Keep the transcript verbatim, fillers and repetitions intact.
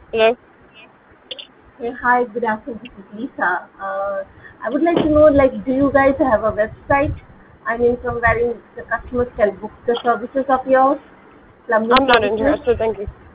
Hello? Hey, hi, good afternoon. This is Lisa. Uh, I would like to know, like, do you guys have a website? I mean, from wherein the customers can book the services of yours, plumbing I'm not services? interested, thank you.